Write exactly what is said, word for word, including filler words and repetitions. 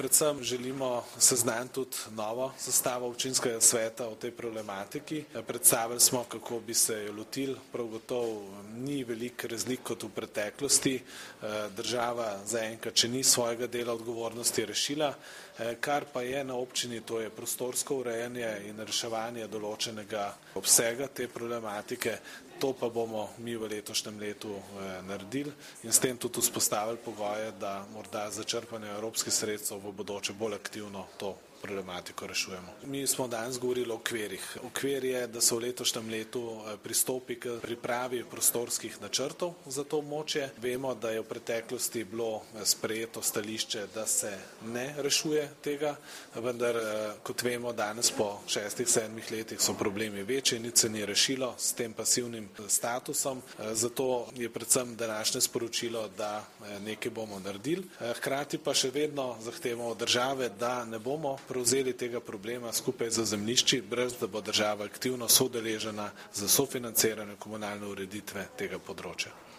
Predvsem želimo seznaniti tudi novo sestavo občinskega sveta o tej problematiki. Predstavili smo, kako bi se jo lotili. Prav gotovo ni veliko razlik kot v preteklosti. Država zaenkrat še ni svojega dela odgovornosti rešila. Kar pa je na občini, to je prostorsko urejanje in reševanje določenega obsega te problematike. To pa bomo mi v letošnjem letu naredili in s tem tudi vzpostavili pogoje, da morda za črpanje evropskih sredstev v bodoče bolj aktivno to problematiko rešujemo. Mi smo danes govorili o okvirih. Okvir je, da se v letošnjem letu pristopi k pripravi prostorskih načrtov za to območje. Vemo, da je v preteklosti bilo sprejeto stališče, da se ne rešuje tega, vendar kot vemo, danes po šestih, sedmih letih so problemi večji, nič se ni rešilo s tem pasivnim statusom. Zato je predvsem današnje sporočilo, da nekaj bomo naredili. Hkrati pa še vedno zahtevamo od države, da ne bomo prevzeli tega problema skupaj z zemljišči, brez da bo država aktivno soudeležena za sofinanciranje komunalne ureditve tega področja.